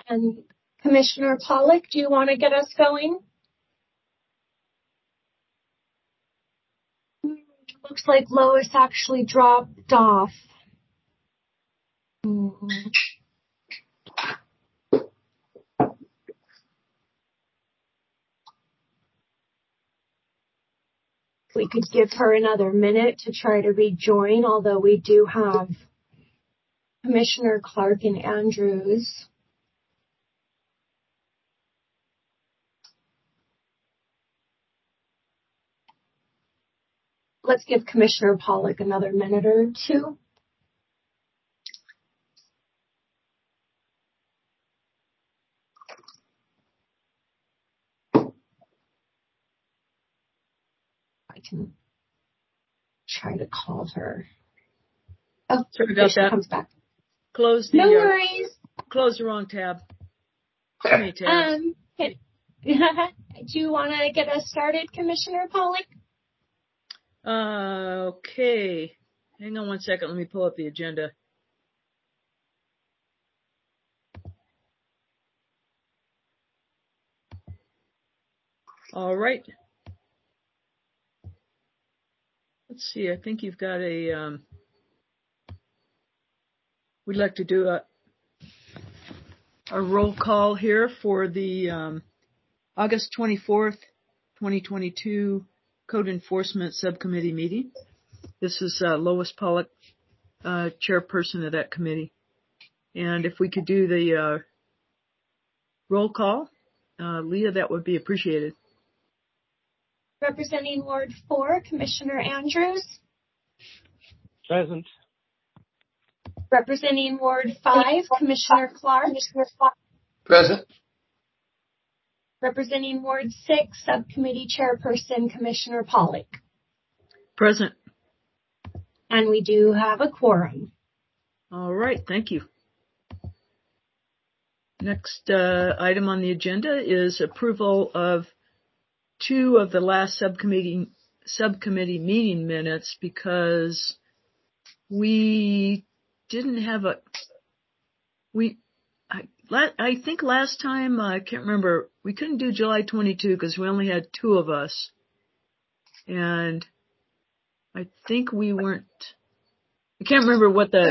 And Commissioner Pollock, do you want to get us going? Looks like Lois actually dropped off. We could give her another minute to try to rejoin, although we do have Commissioner Clark and Andrews. Let's give Commissioner Pollock another minute or two. I can try to call her. Oh, sorry about she that. Comes back. Close the, no worries. Close the wrong tab. Too many tabs. Do you want to get us started, Commissioner Pollock? Okay. Hang on one second. Let me pull up the agenda. All right. Let's see. I think you've got a, we'd like to do a roll call here for the August 24th, 2022 Code Enforcement Subcommittee meeting. This is Lois Pollock, chairperson of that committee. And if we could do the roll call, Leah, that would be appreciated. Representing Ward 4, Commissioner Andrews. Present. Representing Ward 5, Commissioner Clark. Present. Representing Ward 6, Subcommittee Chairperson, Commissioner Pollock. Present. And we do have a quorum. All right. Thank you. Next item on the agenda is approval of 2 of the last subcommittee meeting minutes, because we didn't have I think last time, I can't remember, we couldn't do July 22 because we only had 2 of us. And I think we weren't, I can't remember what the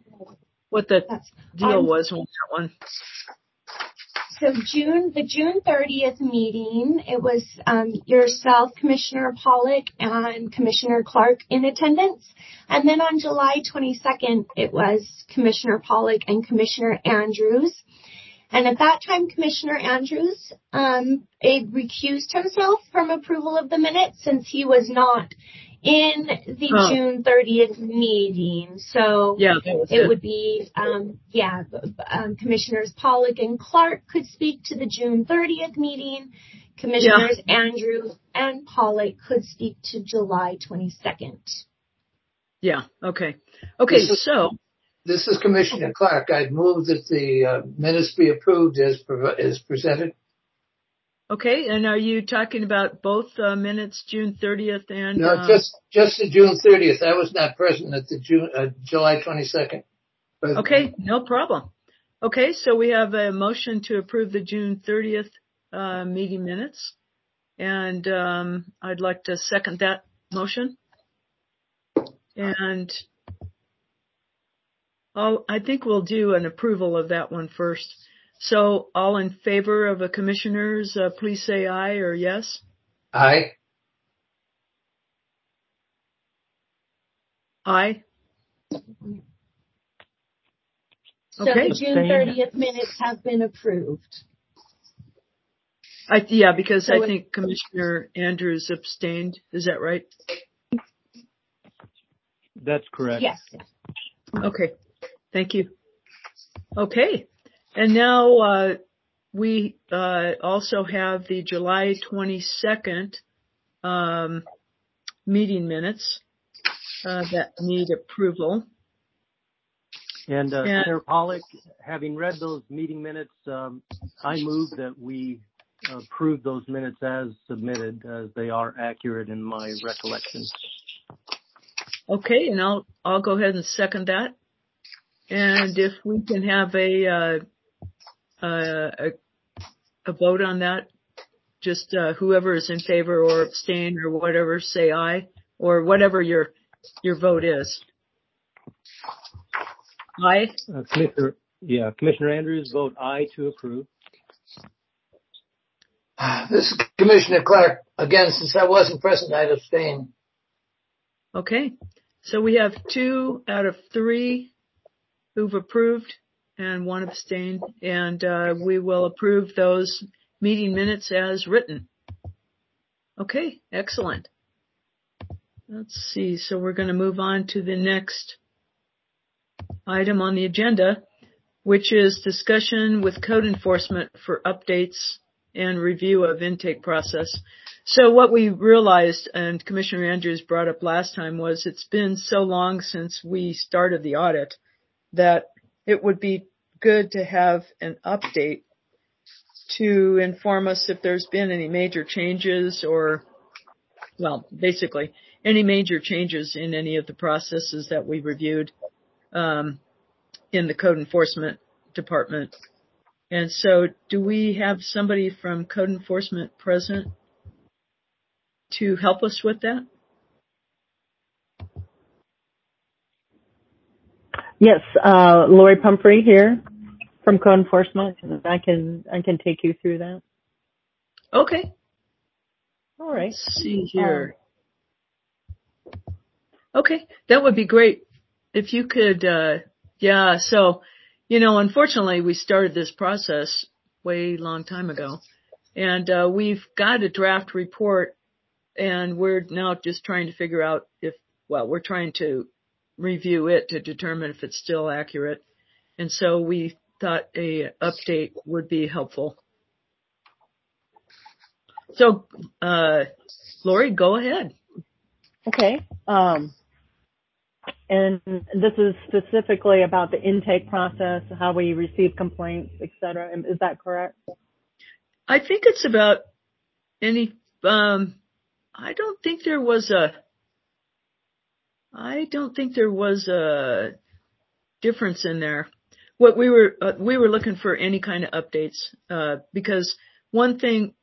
deal was on that one. So the June 30th meeting, it was yourself, Commissioner Pollock, and Commissioner Clark in attendance. And then on July 22nd, it was Commissioner Pollock and Commissioner Andrews. And at that time, Commissioner Andrews recused himself from approval of the minutes since he was not in the June 30th meeting. So it would be, Commissioners Pollock and Clark could speak to the June 30th meeting. Commissioners Andrews and Pollock could speak to July 22nd. Yeah. Okay. This is Commissioner Clark. I'd move that the minutes be approved as presented. Okay, and are you talking about both minutes, June 30th and? No, just the June 30th. I was not present at the July 22nd. Okay, no problem. Okay, so we have a motion to approve the June 30th meeting minutes, and I'd like to second that motion. And I think we'll do an approval of that one first. So all in favor of the commissioners, please say aye or yes. Aye. Aye. So the June 30th minutes have been approved. Because I think Commissioner Andrews abstained. Is that right? That's correct. Yes. Okay. Thank you. Okay. And now we also have the July 22nd meeting minutes that need approval. And Chair Pollock, having read those meeting minutes, I move that we approve those minutes as submitted, as they are accurate in my recollection. Okay, and I'll go ahead and second that. And if we can have a a vote on that? Just whoever is in favor or abstain or whatever, say aye, or whatever your vote is. Aye. Commissioner Andrews, vote aye to approve. This is Commissioner Clark. Again, since I wasn't present, I'd abstain. Okay. So we have 2 out of 3 who've approved and 1 abstained, and we will approve those meeting minutes as written. Okay, excellent. Let's see. So we're going to move on to the next item on the agenda, which is discussion with code enforcement for updates and review of intake process. So what we realized, and Commissioner Andrews brought up last time, was it's been so long since we started the audit that it would be good to have an update to inform us if there's been any major changes or, well, basically any major changes in any of the processes that we reviewed in the code enforcement department. And so do we have somebody from code enforcement present to help us with that? Yes, Lori Pumphrey here from code enforcement. I can take you through that. Okay. All right. Let's see here. Okay, that would be great if you could. So, unfortunately, we started this process way long time ago, and we've got a draft report, and we're now just trying to figure out we're trying to review it to determine if it's still accurate, and so we thought a update would be helpful. So, Lori, go ahead. Okay. And this is specifically about the intake process, how we receive complaints, et cetera. Is that correct? I think it's about any, I don't think there was a difference in there. What we were looking for any kind of updates, because one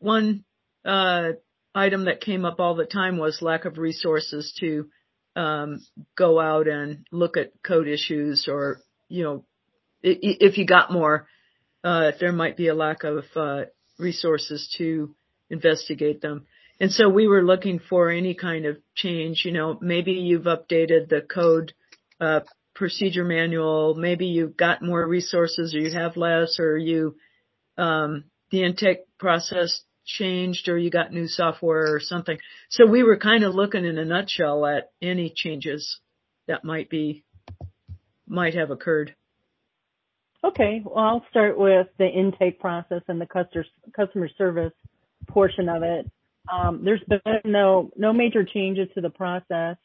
item that came up all the time was lack of resources to go out and look at code issues, or, if you got more, there might be a lack of resources to investigate them. And so we were looking for any kind of change. Maybe you've updated the code procedure manual, maybe you've got more resources, or you have less, or the intake process changed, or you got new software or something. So we were kind of looking in a nutshell at any changes that might have occurred. Okay. Well, I'll start with the intake process and the customer service portion of it. There's been no major changes to the process.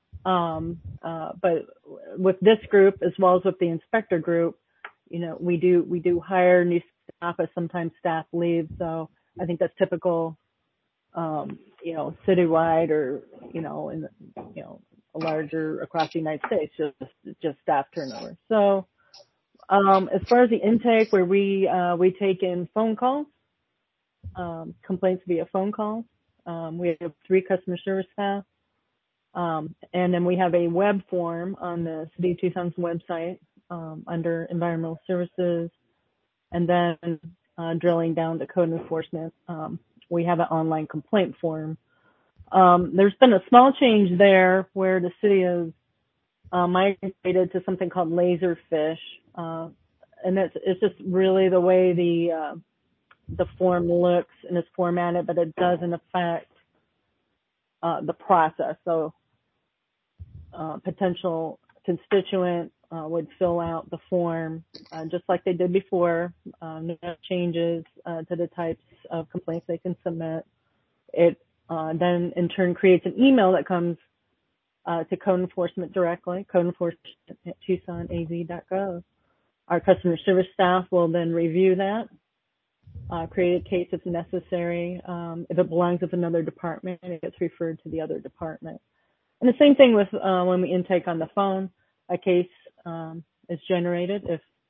But with this group, as well as with the inspector group, we do hire new staff as sometimes staff leaves. So I think that's typical, citywide, or, in larger across the United States, just staff turnover. So, as far as the intake, where we take in phone calls, complaints via phone calls. We have 3 customer service staff. And then we have a web form on the City of Tucson's website, under environmental services. And then, drilling down to code enforcement, we have an online complaint form. There's been a small change there where the city has migrated to something called Laserfish, and it's just really the way the form looks and is formatted, but it doesn't affect the process. So potential constituent would fill out the form just like they did before. No changes to the types of complaints they can submit. It then in turn creates an email that comes to code enforcement directly, codeenforcement@TucsonAZ.gov. Our customer service staff will then review that, create a case if necessary. If it belongs with another department, it gets referred to the other department. And the same thing with when we intake on the phone, a case is generated.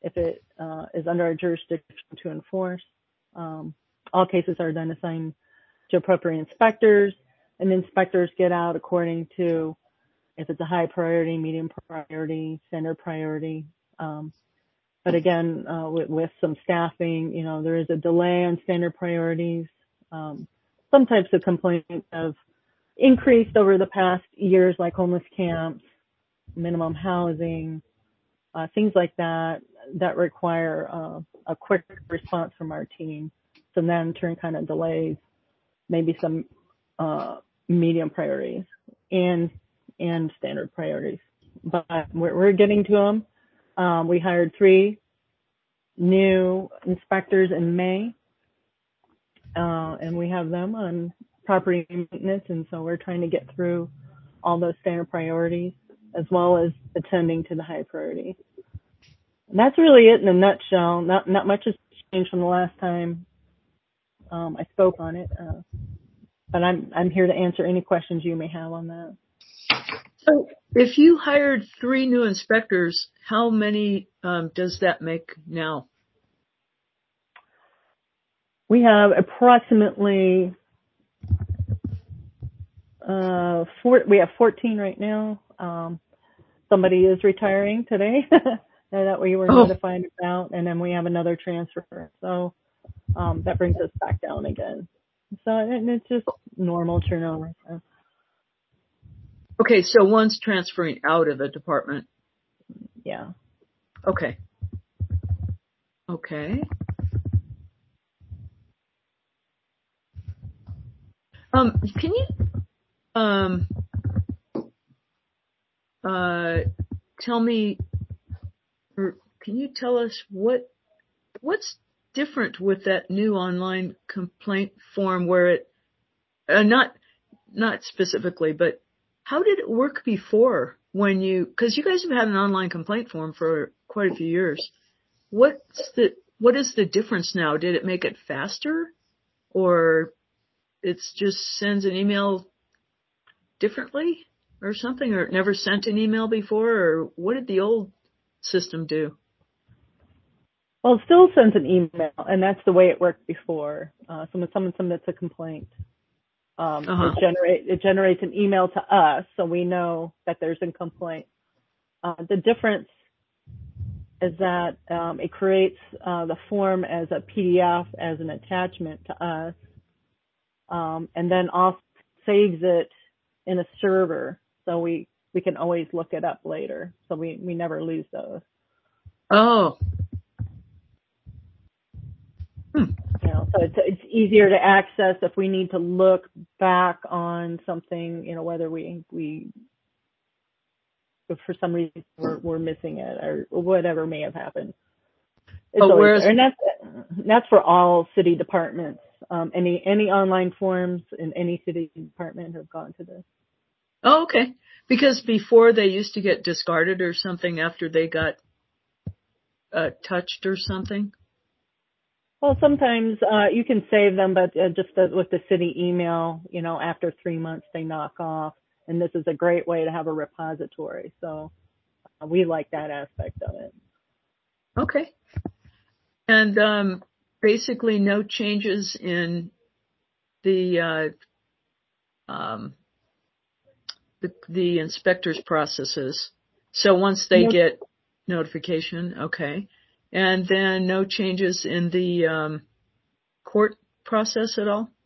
if it is under our jurisdiction to enforce. All cases are then assigned to appropriate inspectors, and inspectors get out according to if it's a high priority, medium priority, standard priority. But again, with some staffing, there is a delay on standard priorities. Some types of complaints have increased over the past years, like homeless camps, minimum housing, things like that require a quick response from our team. So then turn kind of delays, maybe some medium priorities and standard priorities. But we're getting to them. We hired 3 new inspectors in May, and we have them on property maintenance, and so we're trying to get through all those standard priorities as well as attending to the high priorities. And that's really it in a nutshell. Not much has changed from the last time I spoke on it, but I'm here to answer any questions you may have on that. So if you hired 3 new inspectors, how many does that make now? We have approximately we have 14 right now. Somebody is retiring today that we were notified about, and then we have another transfer. So that brings us back down again. So and it's just normal turnover. So. Okay, so one's transferring out of a department. Yeah. Okay. Can you tell me, or can you tell us what's different with that new online complaint form where it not specifically, but how did it work before because you guys have had an online complaint form for quite a few years. What is the difference now? Did it make it faster, or it's just sends an email differently or something, or it never sent an email before, or what did the old system do? Well, it still sends an email, and that's the way it worked before. So when someone submits a complaint, it generates an email to us, so we know that there's a complaint. The difference is that it creates the form as a PDF as an attachment to us, and then also saves it in a server, so we can always look it up later. So we never lose those. Oh. So it's easier to access if we need to look back on something, whether if for some reason we're missing it or whatever may have happened. And that's for all city departments. Any online forms in any city department have gone to this. Oh, okay. Because before they used to get discarded or something after they got touched or something. Well, sometimes you can save them, but just with the city email, after 3 months they knock off, and this is a great way to have a repository. So we like that aspect of it. Okay. And basically no changes in the inspectors' processes. So once they get notification, okay. And then no changes in the court process at all?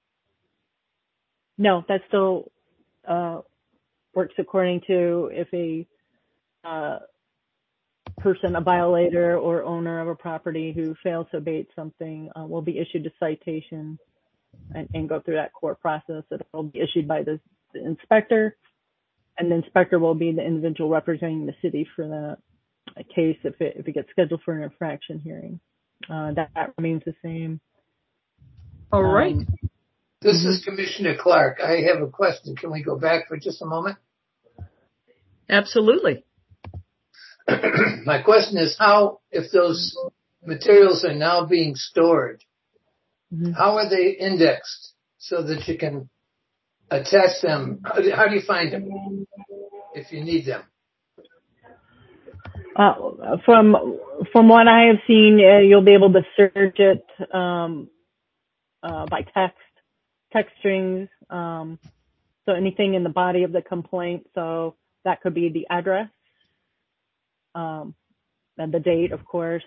No, that still works according to if a person, a violator or owner of a property who fails to abate something will be issued a citation and go through that court process. It will be issued by the inspector, and the inspector will be the individual representing the city for that case if it gets scheduled for an infraction hearing. That remains the same. All right. This is Commissioner Clark. I have a question. Can we go back for just a moment? Absolutely. My question is if those materials are now being stored, how are they indexed so that you can attach them? How do you find them if you need them? From what I have seen, you'll be able to search it by text strings. So anything in the body of the complaint. So that could be the address, and the date, of course.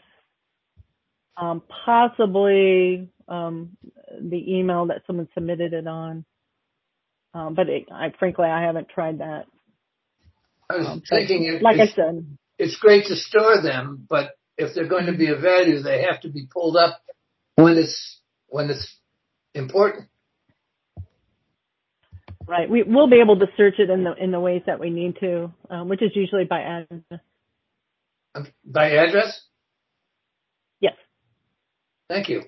Possibly the email that someone submitted it on. But frankly, I haven't tried that. I was thinking, I said, it's great to store them, but if they're going to be of value, they have to be pulled up when it's important. Right. We'll be able to search it in the ways that we need to, which is usually by address. By address? Yes. Thank you.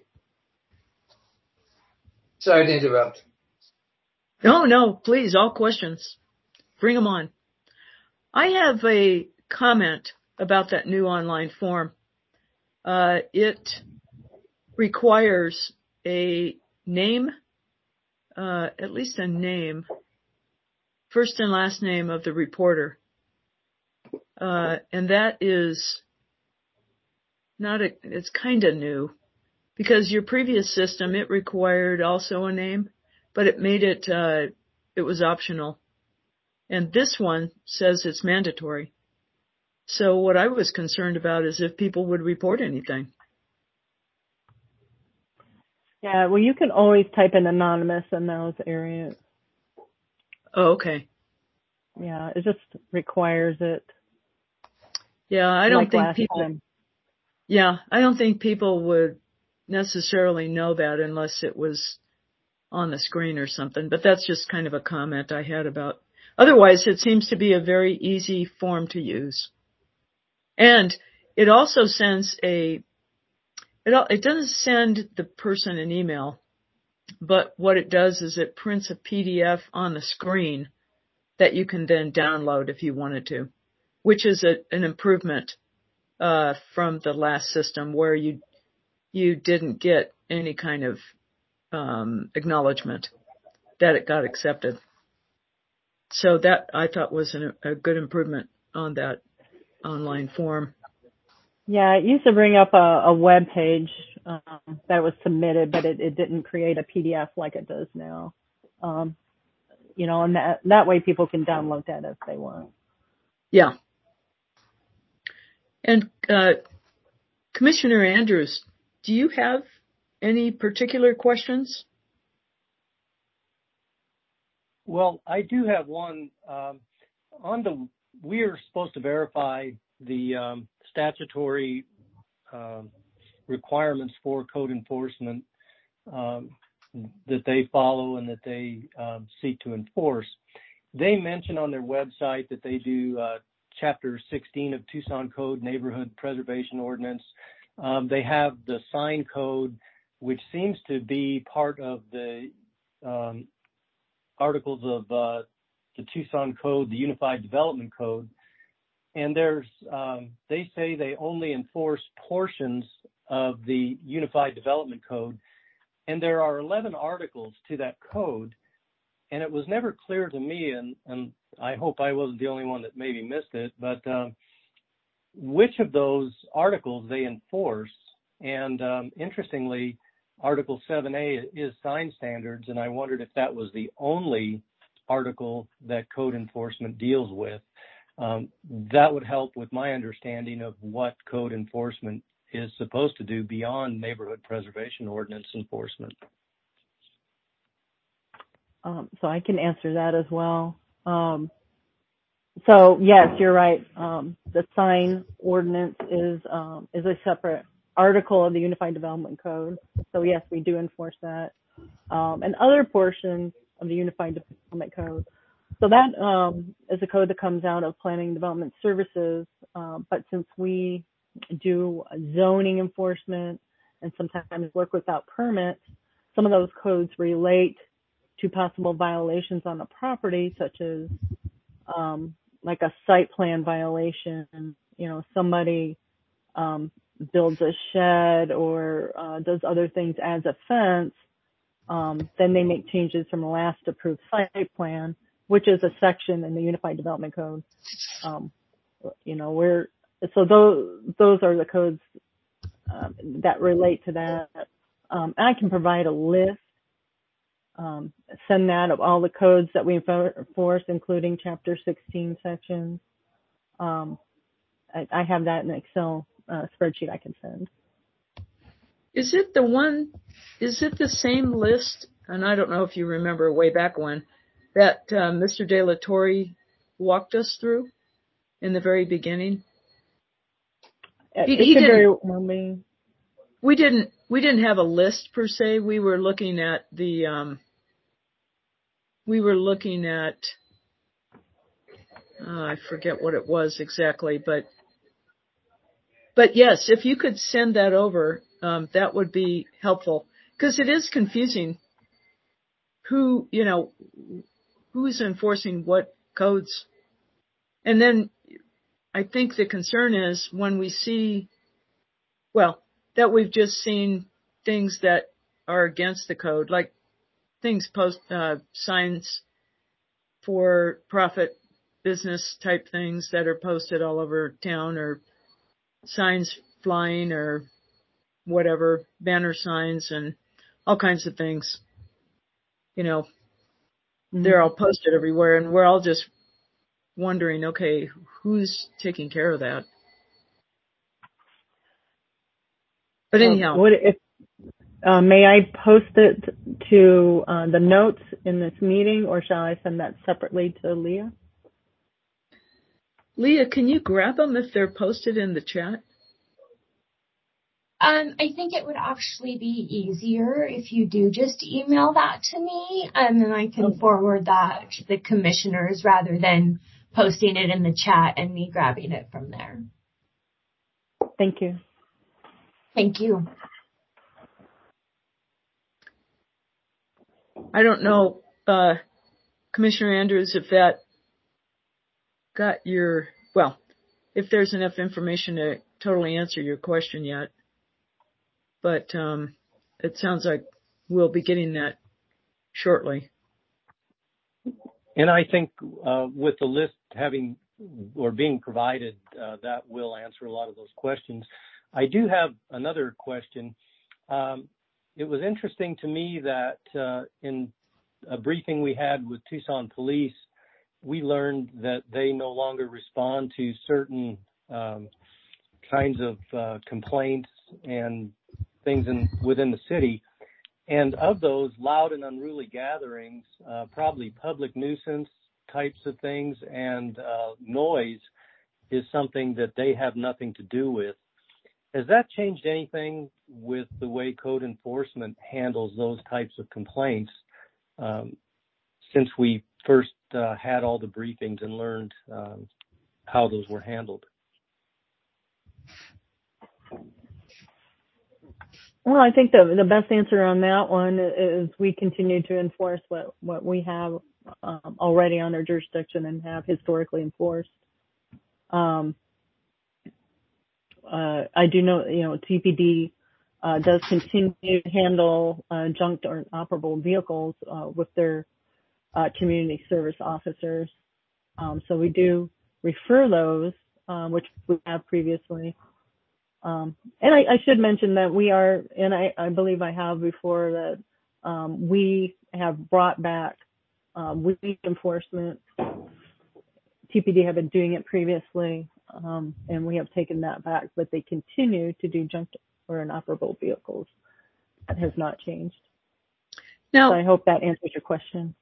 Sorry to interrupt. No, please, all questions. Bring them on. I have a comment about that new online form. It requires a name, at least a name, first and last name of the reporter. And that is it's kind of new, because your previous system, it required also a name, but it made it was optional. And this one says it's mandatory. So what I was concerned about is if people would report anything. Yeah, well, you can always type in anonymous in those areas. Oh, okay. Yeah, it just requires it. Yeah, I don't think people would necessarily know that unless it was on the screen or something. But that's just kind of a comment I had about. Otherwise, it seems to be a very easy form to use. And it also sends it doesn't send the person an email, but what it does is it prints a PDF on the screen that you can then download if you wanted to, which is an improvement from the last system where you didn't get any kind of acknowledgement that it got accepted. So that I thought was a good improvement on that online form. Yeah, it used to bring up a web page that was submitted, but it didn't create a PDF like it does now. And that way people can download that if they want. Yeah. And Commissioner Andrews, do you have any particular questions? Well, I do have one. We are supposed to verify the statutory requirements for code enforcement that they follow and that they seek to enforce. They mention on their website that they do Chapter 16 of Tucson Code, Neighborhood Preservation Ordinance. They have the sign code, which seems to be part of the articles of the Tucson Code, the Unified Development Code. And they say they only enforce portions of the Unified Development Code. And there are 11 articles to that code. And it was never clear to me, and I hope I wasn't the only one that maybe missed it, but which of those articles they enforce. And interestingly, Article 7A is sign standards, and I wondered if that was the only article that code enforcement deals with. That would help with my understanding of what code enforcement is supposed to do beyond neighborhood preservation ordinance enforcement. So I can answer that as well. So yes, you're right. The sign ordinance is a separate article of the Unified Development Code. So yes, we do enforce that. And other portions of the Unified Development Code. So that is a code that comes out of Planning and Development Services. But since we do zoning enforcement and sometimes work without permits, some of those codes relate to possible violations on the property, such as like a site plan violation. Somebody builds a shed or does other things as a fence, then they make changes from the last approved site plan, which is a section in the Unified Development Code. So those are the codes that relate to that. I can provide a list, send that of all the codes that we enforce, including Chapter 16 sections. I have that in an Excel spreadsheet I can send. Is it the same list, and I don't know if you remember way back when, that Mr. De La Torre walked us through in the very beginning? He didn't, very well be. We didn't have a list per se. We were looking at I forget what it was exactly, but yes, if you could send that over, that would be helpful, because it is confusing who's enforcing what codes. And then I think the concern is when we see, that we've just seen things that are against the code, like things signs for profit business type things that are posted all over town, or signs flying, or whatever, banner signs and all kinds of things. They're all posted everywhere, and we're all just wondering, okay, who's taking care of that? But anyhow. May I post it to the notes in this meeting, or shall I send that separately to Leah? Leah, can you grab them if they're posted in the chat? I think it would actually be easier if you do just email that to me, and then I can forward that to the commissioners rather than posting it in the chat and me grabbing it from there. Thank you. Thank you. I don't know, Commissioner Andrews, if that got if there's enough information to totally answer your question yet. But it sounds like we'll be getting that shortly. And I think with the list having or being provided, that will answer a lot of those questions. I do have another question. It was interesting to me that in a briefing we had with Tucson Police, we learned that they no longer respond to certain kinds of complaints and things within the city. And of those, loud and unruly gatherings, probably public nuisance types of things, and noise is something that they have nothing to do with. Has that changed anything with the way code enforcement handles those types of complaints since we first had all the briefings and learned how those were handled? Well, I think the best answer on that one is we continue to enforce what we have already on our jurisdiction and have historically enforced. I do know, TPD does continue to handle junked or inoperable vehicles with their community service officers. So we do refer those, which we have previously. And I should mention that we are, and I believe I have before, that we have brought back weed enforcement. TPD have been doing it previously, and we have taken that back, but they continue to do junked or inoperable vehicles. That has not changed. Now, so I hope that answers your question.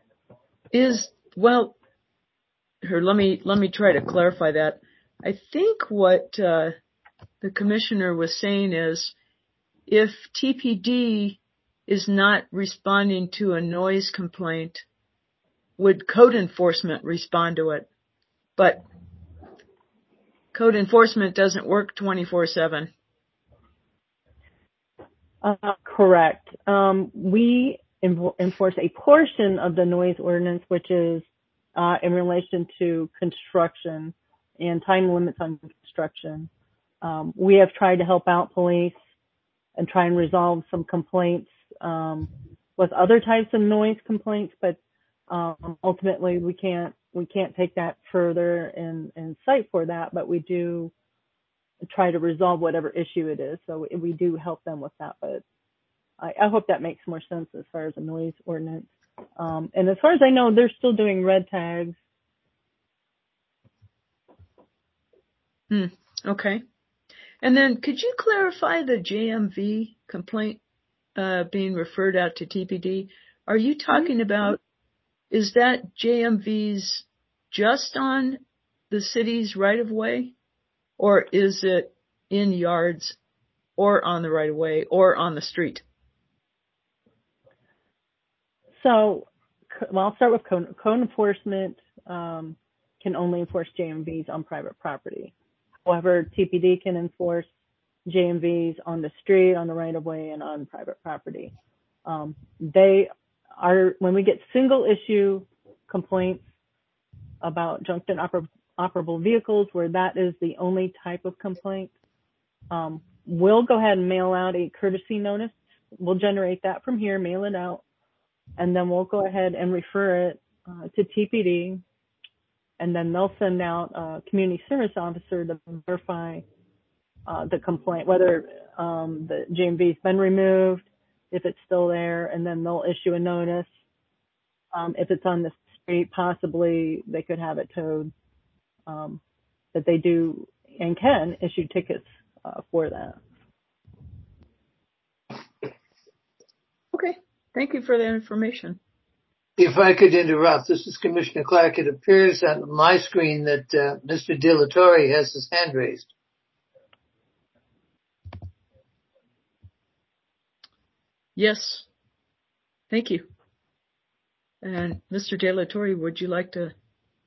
Let me try to clarify that. I think what the commissioner was saying is, if TPD is not responding to a noise complaint, would code enforcement respond to it? But code enforcement doesn't work 24/7. Correct. We enforce a portion of the noise ordinance, which is in relation to construction and time limits on construction. We have tried to help out police and try and resolve some complaints with other types of noise complaints, but ultimately we can't take that further and cite for that. But we do try to resolve whatever issue it is. So we do help them with that, but I hope that makes more sense as far as the noise ordinance. And as far as I know, they're still doing red tags. Okay. And then could you clarify the JMV complaint being referred out to TPD? Are you talking about, is that JMVs just on the city's right-of-way, or is it in yards or on the right-of-way or on the street? So, well, I'll start with code enforcement can only enforce JMVs on private property. However, TPD can enforce JMVs on the street, on the right-of-way, and on private property. They are, when we get single issue complaints about junked and operable vehicles, where that is the only type of complaint, we'll go ahead and mail out a courtesy notice. We'll generate that from here, mail it out, and then we'll go ahead and refer it to TPD, and then they'll send out a community service officer to verify the complaint, whether the JMV's been removed, if it's still there, and then they'll issue a notice. If it's on the street, possibly they could have it towed. That they do and can issue tickets for that. Okay. Thank you for that information. If I could interrupt, this is Commissioner Clark. It appears on my screen that Mr. De La Torre has his hand raised. Yes. Thank you. And Mr. De La Torre, would you like to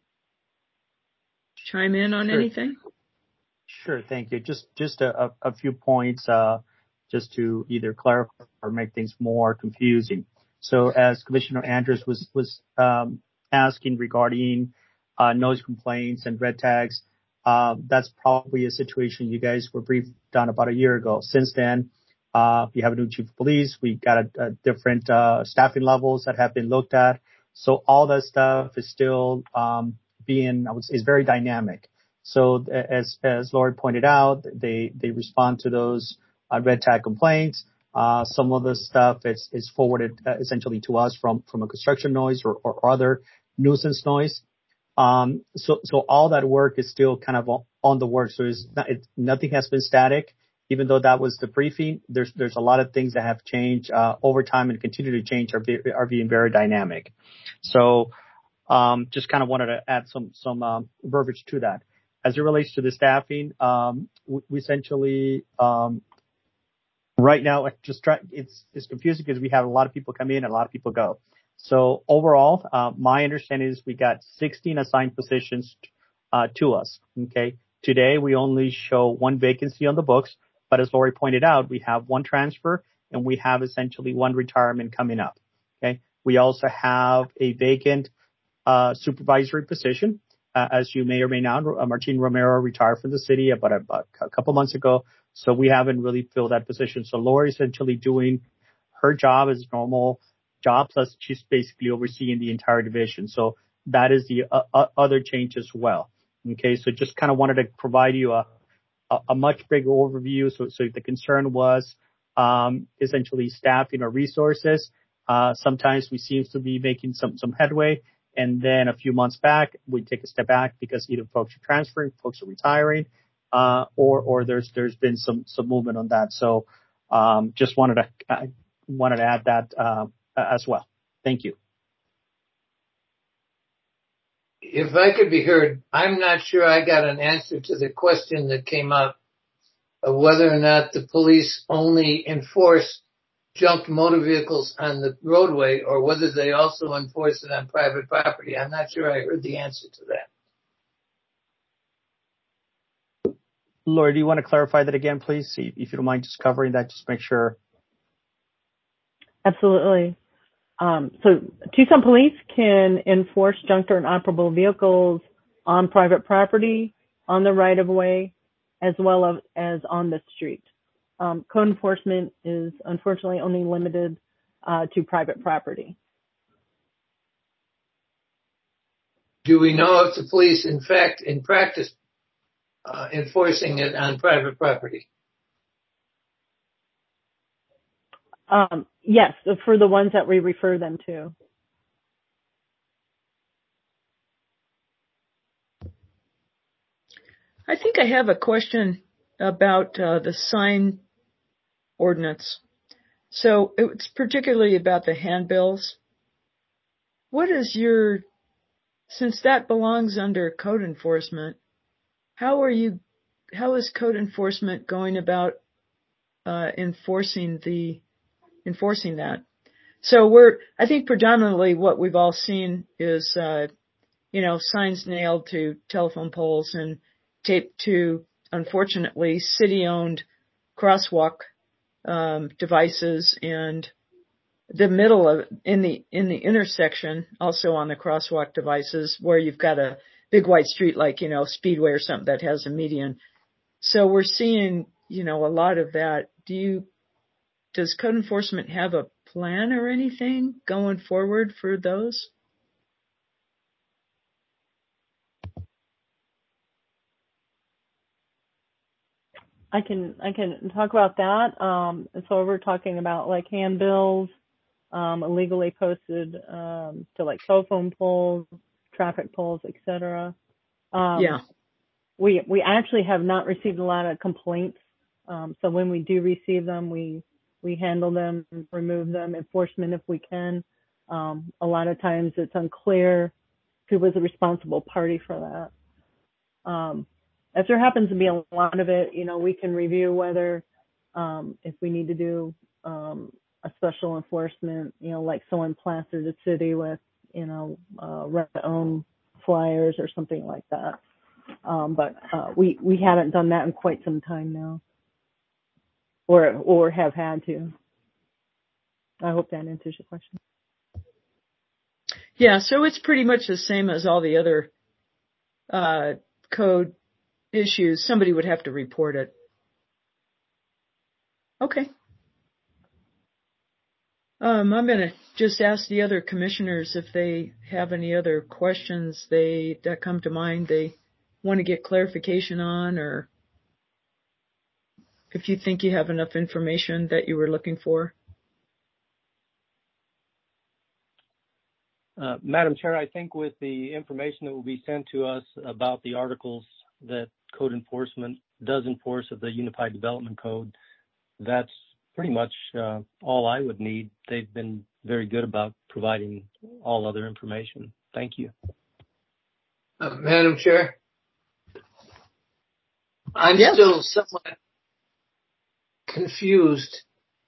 chime in on anything? Sure. Thank you. Just a few points, just to either clarify or make things more confusing. So as Commissioner Andrews was asking regarding noise complaints and red tags, that's probably a situation you guys were briefed on about a year ago. Since then, we have a new chief of police. We got a different staffing levels that have been looked at. So all that stuff is still is very dynamic. So as Lori pointed out, they respond to those red tag complaints. Some of the stuff is forwarded essentially to us from a construction noise or other nuisance noise. So all that work is still kind of on the work. So nothing has been static. Even though that was the briefing, there's a lot of things that have changed over time and continue to change, are being very dynamic. So just kind of wanted to add some verbiage to that. As it relates to the staffing, we essentially right now it's confusing because we have a lot of people come in and a lot of people go. So overall, my understanding is we got 16 assigned positions to us. Okay, today we only show one vacancy on the books. But as Lori pointed out, we have one transfer and we have essentially one retirement coming up. Okay. We also have a vacant supervisory position. As you may or may not, Martin Romero retired from the city about a couple months ago. So we haven't really filled that position. So Lori is essentially doing her job as normal job, plus she's basically overseeing the entire division. So that is the other change as well. Okay. So just kind of wanted to provide you a much bigger overview. So the concern was essentially staffing or resources. Sometimes we seem to be making some headway, and then a few months back we take a step back because either folks are transferring, folks are retiring, or there's been some movement on that. So just wanted to add that as well. Thank you. If I could be heard, I'm not sure I got an answer to the question that came up of whether or not the police only enforce junked motor vehicles on the roadway or whether they also enforce it on private property. I'm not sure I heard the answer to that. Lori, do you want to clarify that again, please? If you don't mind just covering that, just make sure. Absolutely. So Tucson Police can enforce junked or inoperable vehicles on private property, on the right of way, as well as on the street. Code enforcement is unfortunately only limited to private property. Do we know if the police, in fact, in practice, enforcing it on private property? Yes, for the ones that we refer them to. I think I have a question about the sign ordinance. So it's particularly about the handbills. What is since that belongs under code enforcement, how is code enforcement going about enforcing that? So I think predominantly what we've all seen is, signs nailed to telephone poles and taped to, unfortunately, city-owned crosswalk devices, and the middle of in the intersection, also on the crosswalk devices, where you've got a big white street like Speedway or something that has a median. So we're seeing a lot of that. Does code enforcement have a plan or anything going forward for those? I can talk about that. So we're talking about like handbills, illegally posted to like telephone poles, traffic poles, etc. Yeah. We actually have not received a lot of complaints. So when we do receive them, we handle them, remove them, enforcement if we can. A lot of times it's unclear who was the responsible party for that. If there happens to be a lot of it, we can review whether if we need to do a special enforcement, like someone plastered the city with, rent-own flyers or something like that. But we haven't done that in quite some time now, or have had to. I hope that answers your question. Yeah, so it's pretty much the same as all the other code issues. Somebody would have to report it. Okay. I'm going to just ask the other commissioners if they have any other questions that come to mind they want to get clarification on, or if you think you have enough information that you were looking for. Madam Chair, I think with the information that will be sent to us about the articles that code enforcement does enforce of the Unified Development Code, that's pretty much all I would need. They've been very good about providing all other information. Thank you. Madam Chair, I'm still somewhat confused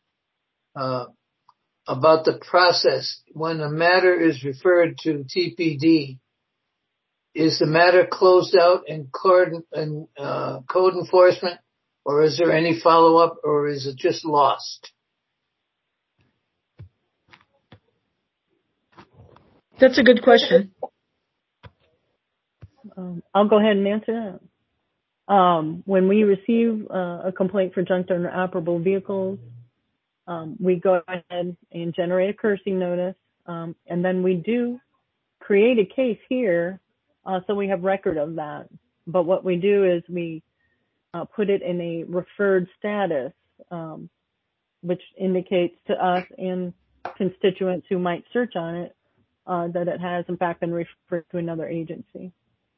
about the process. When a matter is referred to TPD, is the matter closed out in code enforcement, or is there any follow-up, or is it just lost? That's a good question. I'll go ahead and answer that. When we receive a complaint for junked or inoperable vehicles, we go ahead and generate a cursing notice, and then we do create a case here, so we have record of that. But what we do is we put it in a referred status, which indicates to us and constituents who might search on it that it has in fact been referred to another agency.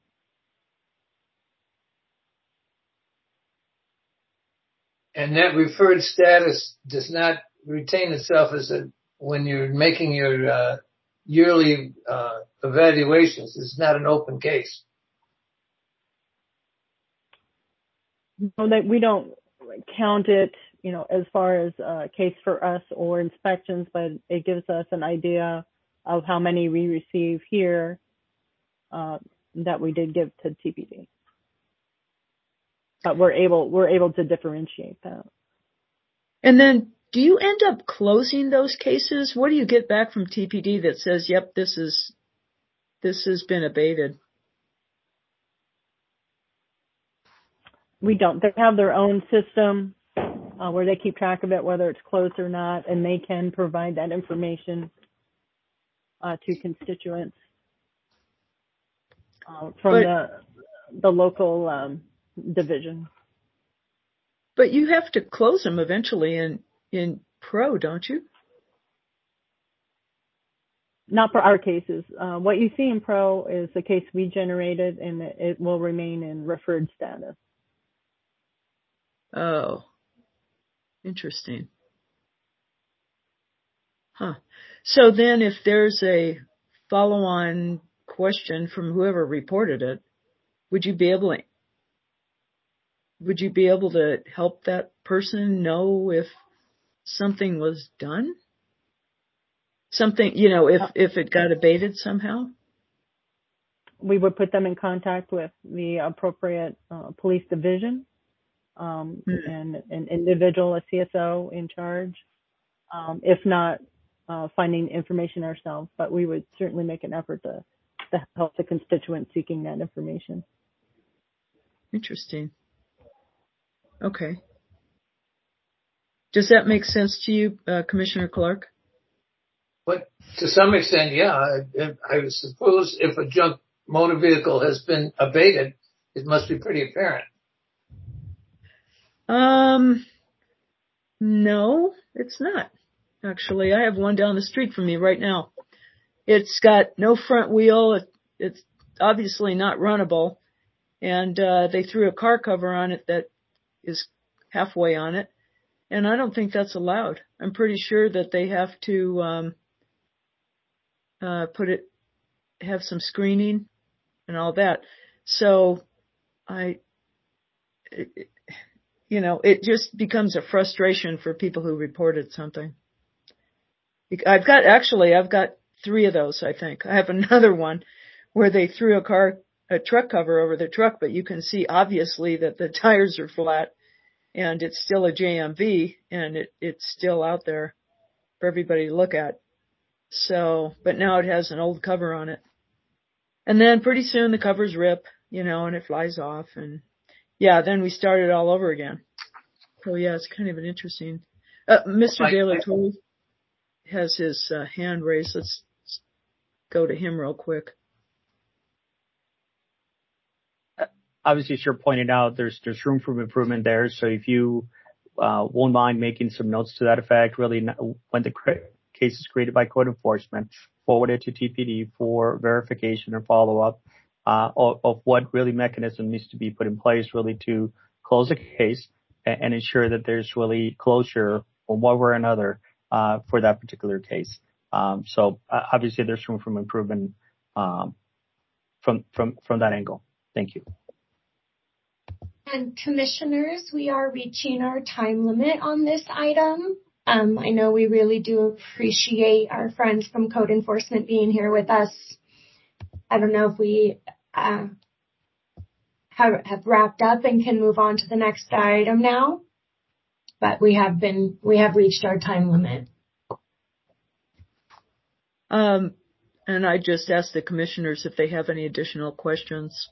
And that referred status does not retain itself when you're making your yearly evaluations. It's not an open case. No, that we don't count it, as far as a case for us or inspections, but it gives us an idea of how many we receive here that we did give to TPD. But we're able to differentiate that. And then, do you end up closing those cases? What do you get back from TPD that says, "Yep, this has been abated"? We don't. They have their own system where they keep track of it, whether it's closed or not, and they can provide that information to constituents from the local division. But you have to close them eventually in Pro, don't you? Not for our cases. What you see in Pro is the case we generated, and it will remain in referred status. Oh, interesting. Huh. So then if there's a follow-on question from whoever reported it, would you be able to help that person know if something was done? Something, if it got abated somehow? We would put them in contact with the appropriate police division and an individual, a CSO in charge. If not, finding information ourselves, but we would certainly make an effort to help the constituents seeking that information. Interesting. Okay. Does that make sense to you, Commissioner Clark? But to some extent, yeah. I suppose if a junk motor vehicle has been abated, it must be pretty apparent. No, it's not. Actually, I have one down the street from me right now. It's got no front wheel. It's obviously not runnable. And they threw a car cover on it that is halfway on it. And I don't think that's allowed. I'm pretty sure that they have to have some screening and all that. So it just becomes a frustration for people who reported something. I've got 3 of those, I think. I have another one where they threw a truck cover over the truck, but you can see obviously that the tires are flat and it's still a JMV and it's still out there for everybody to look at. So, but now it has an old cover on it. And then pretty soon the covers rip, and it flies off, and then we start it all over again. So it's kind of an interesting, Mr. De La Torre has his hand raised. Let's go to him real quick. Obviously, as you're pointing out, there's room for improvement there. So if you won't mind making some notes to that effect, really, when the case is created by code enforcement, forward it to TPD for verification or follow-up of what really mechanism needs to be put in place really to close the case and ensure that there's really closure from one way or another for that particular case. So obviously there's room for improvement from that angle. Thank you. And commissioners, we are reaching our time limit on this item. I know we really do appreciate our friends from Code Enforcement being here with us. I don't know if we have wrapped up and can move on to the next item now, but we have reached our time limit. And I just asked the commissioners if they have any additional questions.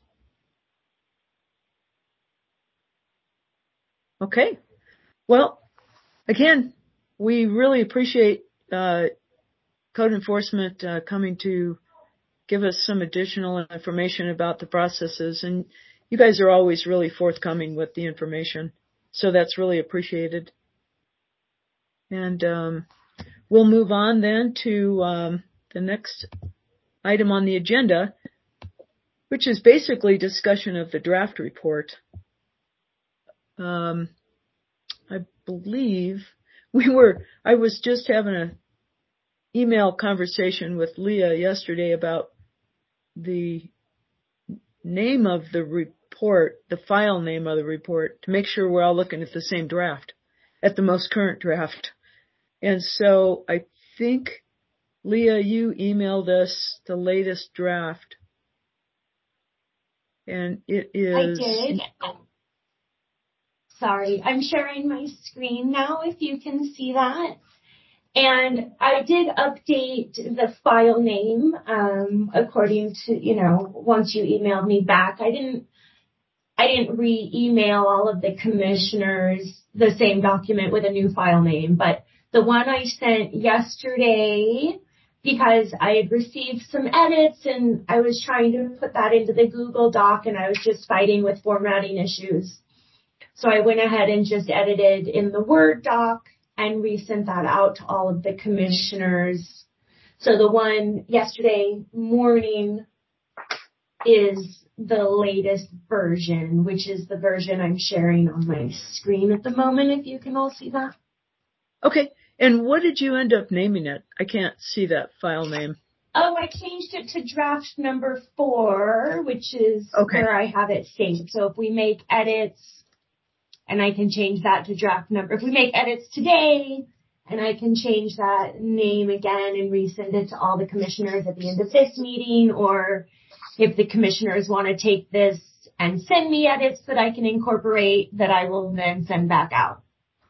Okay. Well, again, we really appreciate Code Enforcement coming to give us some additional information about the processes. And you guys are always really forthcoming with the information. So that's really appreciated. And we'll move on then to the next item on the agenda, which is basically discussion of the draft report. I believe I was just having an email conversation with Leah yesterday about the name of the report, the file name of the report, to make sure we're all looking at the same draft, at the most current draft. And so I think, Leah, you emailed us the latest draft. And it is... I did. Sorry, I'm sharing my screen now, if you can see that. And I did update the file name according to, once you emailed me back. I didn't re-email all of the commissioners the same document with a new file name, but the one I sent yesterday because I had received some edits and I was trying to put that into the Google Doc and I was just fighting with formatting issues. So I went ahead and just edited in the Word doc and resent that out to all of the commissioners. So the one yesterday morning is the latest version, which is the version I'm sharing on my screen at the moment, if you can all see that. Okay. And what did you end up naming it? I can't see that file name. Oh, I changed it to draft number 4, which is where I have it saved. So if we make edits, and I can change that to draft number. If we make edits today, and I can change that name again and resend it to all the commissioners at the end of this meeting, or if the commissioners want to take this and send me edits that I can incorporate, that I will then send back out.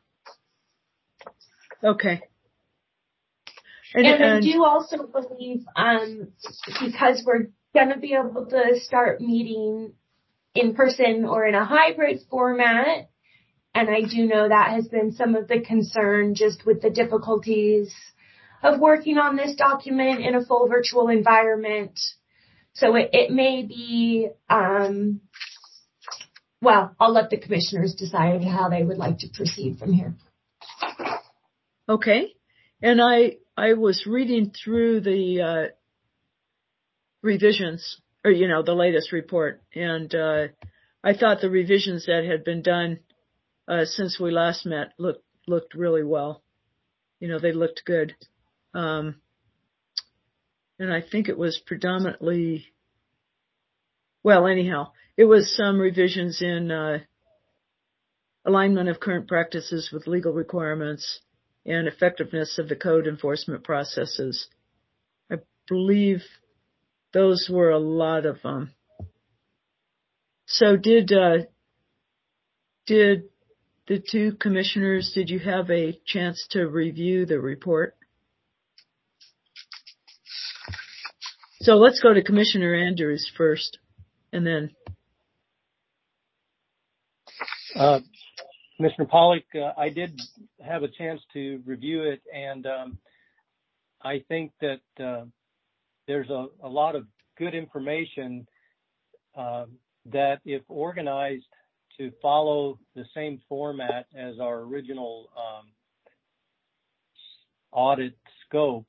Okay. And I do also believe, because we're going to be able to start meeting in person or in a hybrid format, and I do know that has been some of the concern just with the difficulties of working on this document in a full virtual environment. So it may be, well, I'll let the commissioners decide how they would like to proceed from here. Okay. And I was reading through the revisions, or, the latest report, and I thought the revisions that had been done since we last met looked really well. They looked good. And I think it was predominantly, well, anyhow, it was some revisions in alignment of current practices with legal requirements and effectiveness of the code enforcement processes. I believe those were a lot of them. So did the two commissioners, did you have a chance to review the report? So let's go to Commissioner Andrews first, and then. Commissioner Pollock, I did have a chance to review it, and I think that there's a lot of good information that, if organized to follow the same format as our original audit scope,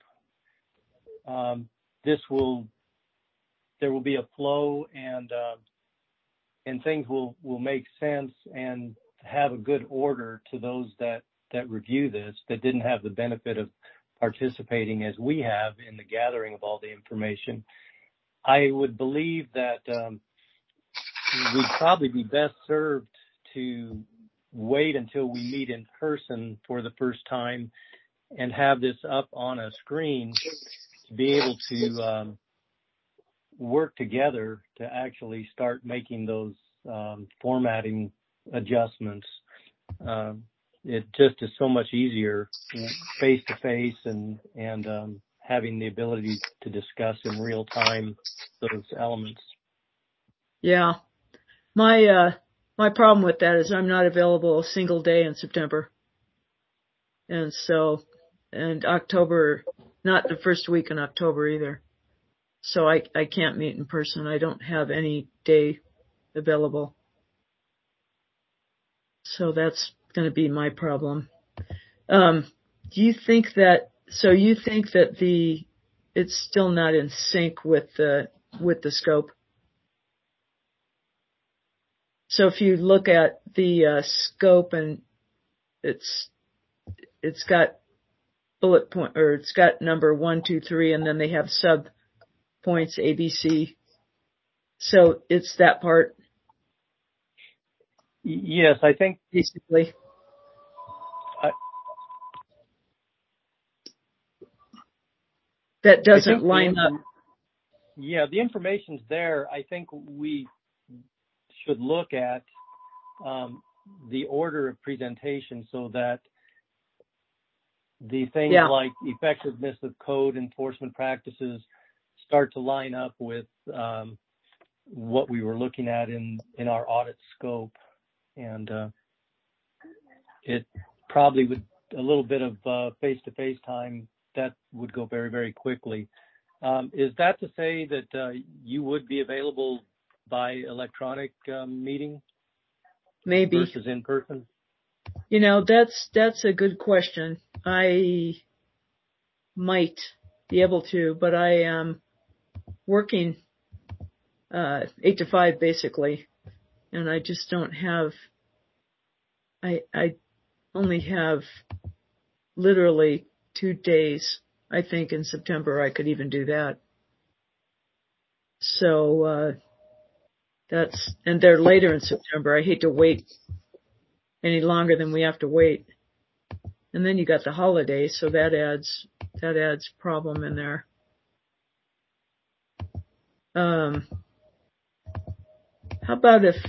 there will be a flow, and things will make sense and have a good order to those that review this, that didn't have the benefit of participating as we have in the gathering of all the information. I would believe that we'd probably be best served to wait until we meet in person for the first time and have this up on a screen to be able to work together to actually start making those formatting adjustments. It just is so much easier face to face and having the ability to discuss in real time those elements. Yeah. My problem with that is I'm not available a single day in September. And October, not the first week in October either. So I can't meet in person. I don't have any day available. So that's going to be my problem. Do you think that it's still not in sync with the scope? So if you look at the scope, and it's got bullet point, or it's got number 1, 2, 3, and then they have sub points A, B, C. So it's that part. Yes, I think basically. That doesn't line up. Yeah, the information's there. I think we should look at the order of presentation so that the things like effectiveness of code enforcement practices start to line up with what we were looking at in our audit scope. And it probably would, a little bit of face-to-face time that would go very, very quickly. Is that to say that you would be available by electronic meeting? Maybe. Versus in person? That's a good question. I might be able to, but I am working 8 to 5 basically, and I just don't have. I only have literally 2 days. I think in September I could even do that. So and they're later in September. I hate to wait any longer than we have to wait. And then you got the holidays, so that adds problem in there. How about if,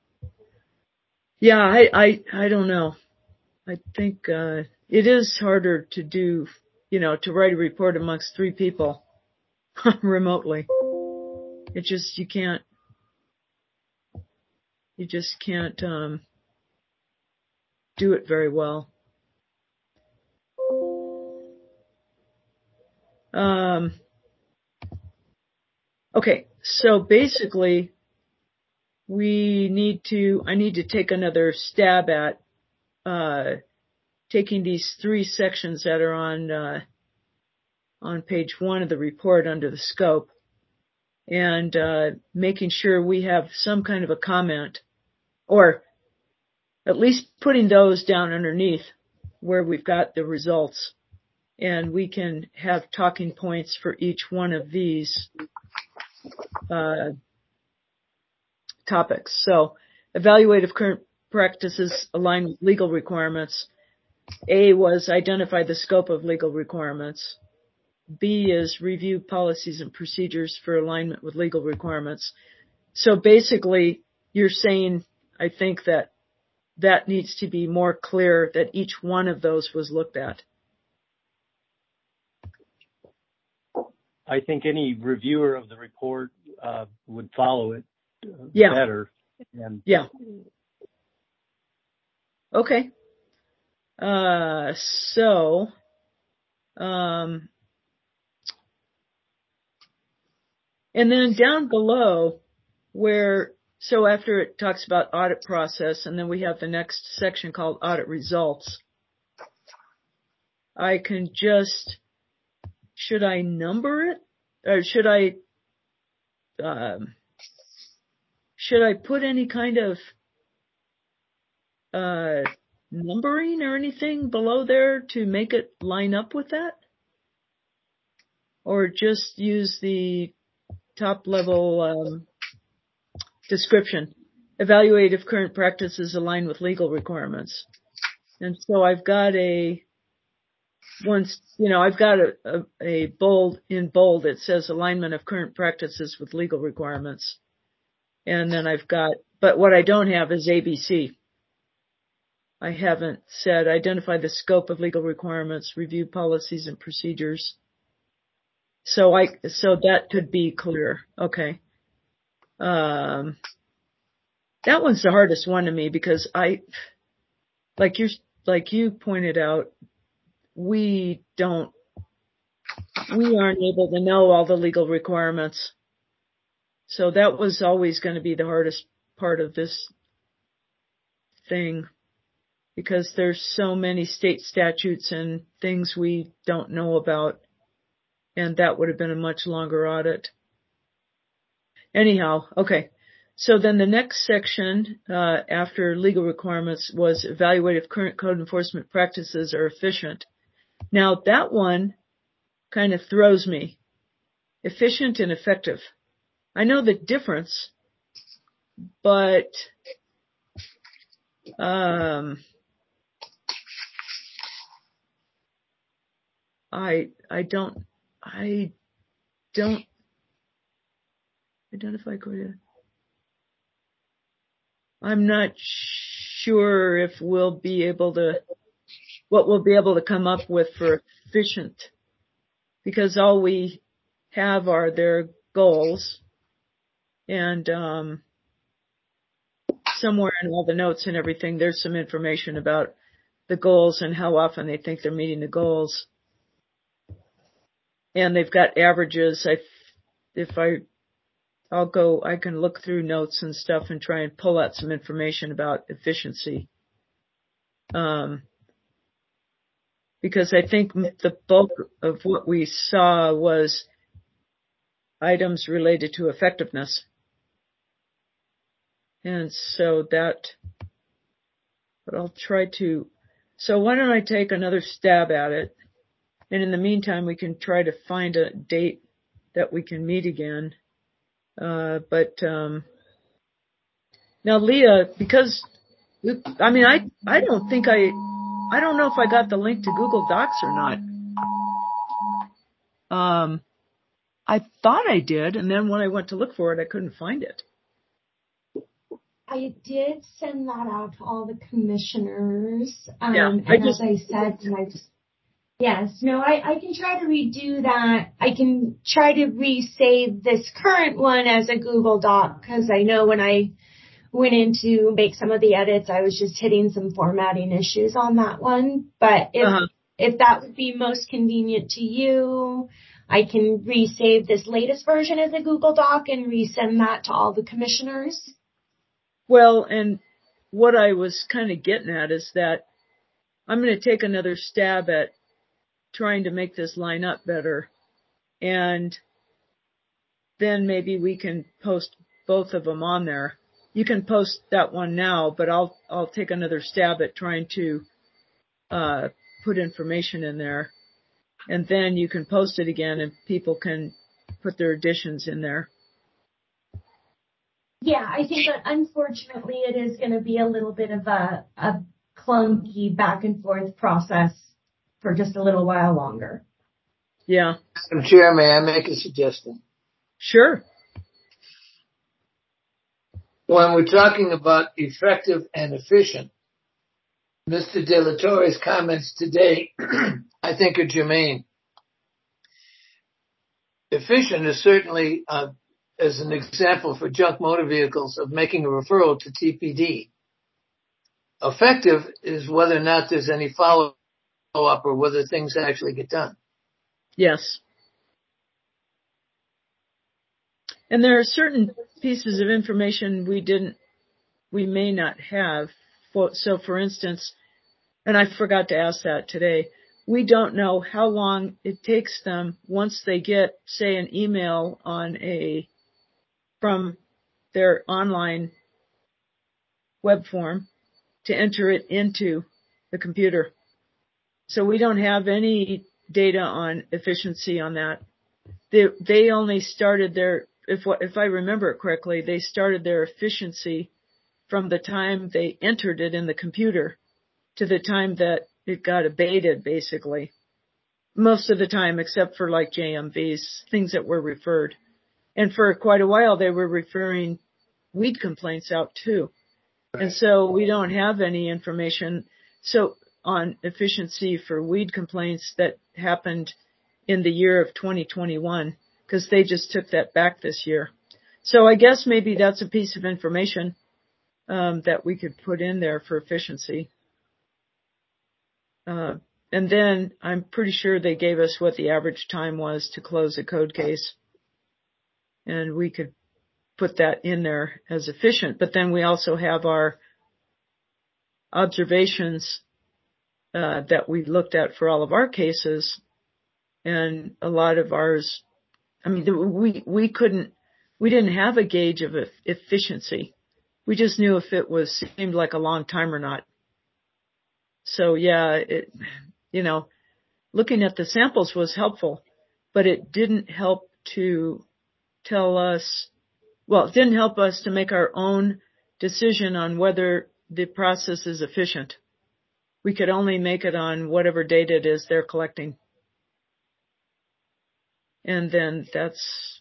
I don't know. I think, it is harder to do, to write a report amongst 3 people remotely. You just can't, do it very well. Okay, so basically I need to take another stab at taking these 3 sections that are on page 1 of the report under the scope and making sure we have some kind of a comment, or at least putting those down underneath where we've got the results, and we can have talking points for each one of these topics. So evaluate if current practices align with legal requirements. A was identify the scope of legal requirements. B is review policies and procedures for alignment with legal requirements. So basically, you're saying, I think that needs to be more clear that each one of those was looked at. I think any reviewer of the report would follow it better. And Okay. And then down below so after it talks about audit process, and then we have the next section called audit results, I can should I number it? Or should I put any kind of numbering or anything below there to make it line up with that? Or just use the top level description? Evaluate if current practices align with legal requirements. And so I've got a bold, in bold, it says alignment of current practices with legal requirements. And then but what I don't have is ABC. I haven't said identify the scope of legal requirements, review policies and procedures. So that could be clear. Okay. That one's the hardest one to me because like you pointed out, we aren't able to know all the legal requirements. So that was always going to be the hardest part of this thing, because there's so many state statutes and things we don't know about, and that would have been a much longer audit. Anyhow, okay. So then the next section after legal requirements was evaluate if current code enforcement practices are efficient. Now that one kind of throws me. Efficient and effective. I know the difference, but I don't identify code. I'm not sure if what we'll be able to come up with for efficient, because all we have are their goals, and somewhere in all the notes and everything, there's some information about the goals and how often they think they're meeting the goals. and they've got averages. I can look through notes and stuff and try and pull out some information about efficiency. Because I think the bulk of what we saw was items related to effectiveness. And so but I'll try to, so why don't I take another stab at it? And in the meantime, we can try to find a date that we can meet again. Now Leah, because, I mean, I don't know if I got the link to Google Docs or not. I thought I did, and then when I went to look for it, I couldn't find it. I did send that out to all the commissioners. Yeah, as I said, I can try to redo that. I can try to resave this current one as a Google Doc, because I know when I went in to make some of the edits, I was just hitting some formatting issues on that one. But if that would be most convenient to you, I can resave this latest version as a Google Doc and resend that to all the commissioners. Well, and what I was kind of getting at is that I'm going to take another stab at trying to make this line up better. And then maybe we can post both of them on there. You can post that one now, but I'll take another stab at trying to put information in there. And then you can post it again and people can put their additions in there. Yeah, I think that unfortunately it is going to be a little bit of a clunky back and forth process for just a little while longer. Yeah. Madam Chair, may I make a suggestion? Sure. When we're talking about effective and efficient, Mr. De La Torre's comments today, I think, are germane. Efficient is certainly, as an example for junk motor vehicles, of making a referral to TPD. Effective is whether or not there's any follow-up or whether things actually get done. Yes. And there are certain pieces of information we may not have. So for instance, and I forgot to ask that today, we don't know how long it takes them once they get, say, an email from their online web form to enter it into the computer. So we don't have any data on efficiency on that. They only started if I remember it correctly, they started their efficiency from the time they entered it in the computer to the time that it got abated, basically. Most of the time, except for like JMVs, things that were referred. And for quite a while, they were referring weed complaints out too. Right. And so we don't have any information on efficiency for weed complaints that happened in the year of 2021, because they just took that back this year. So I guess maybe that's a piece of information that we could put in there for efficiency. And then I'm pretty sure they gave us what the average time was to close a code case. And we could put that in there as efficient. But then we also have our observations that we looked at for all of our cases. And a lot of ours, I mean, we didn't have a gauge of efficiency. We just knew if it seemed like a long time or not. So yeah, looking at the samples was helpful, but it didn't help to it didn't help us to make our own decision on whether the process is efficient. We could only make it on whatever data it is they're collecting. And then that's,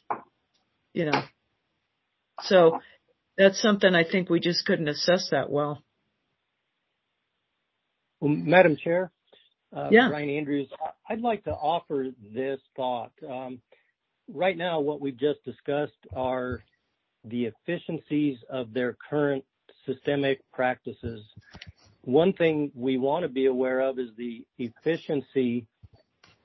so that's something I think we just couldn't assess that well. Well, Madam Chair, yeah. Brian Andrews, I'd like to offer this thought. Right now, what we've just discussed are the efficiencies of their current systemic practices. One thing we want to be aware of is the efficiency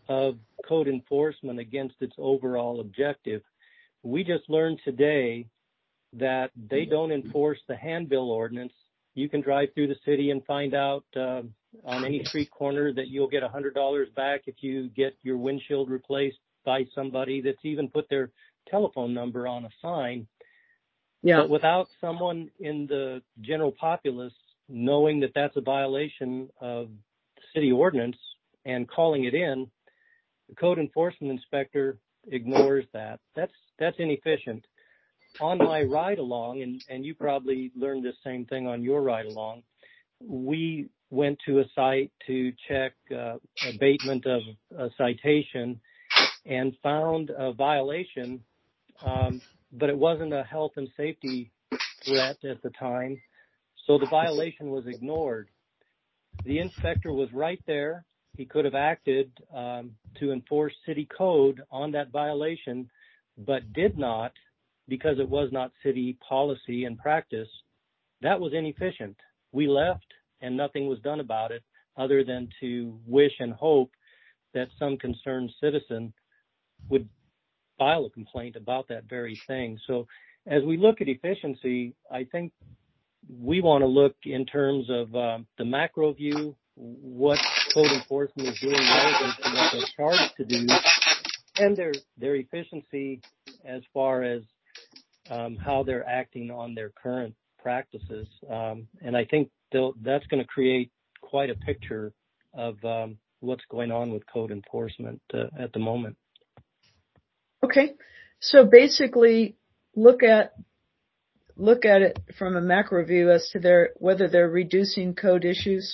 of code enforcement against its overall objective. We just learned today that they don't enforce the handbill ordinance. You can drive through the city and find out on any street corner that you'll get $100 back if you get your windshield replaced by somebody that's even put their telephone number on a sign. Yeah. But without someone in the general populace knowing that that's a violation of city ordinance and calling it in, the code enforcement inspector ignores that. That's inefficient. On my ride along, and you probably learned the same thing on your ride along, we went to a site to check abatement of a citation and found a violation, but it wasn't a health and safety threat at the time, so the violation was ignored. The inspector was right there. He could have acted to enforce city code on that violation, but did not because it was not city policy and practice. That was inefficient. We left and nothing was done about it other than to wish and hope that some concerned citizen would file a complaint about that very thing. So as we look at efficiency, I think we want to look in terms of the macro view, what code enforcement is doing relevant to what they're charged to do, and their efficiency as far as how they're acting on their current practices. And I think that's going to create quite a picture of what's going on with code enforcement at the moment. Okay. So basically look at it from a macro view as to whether they're reducing code issues,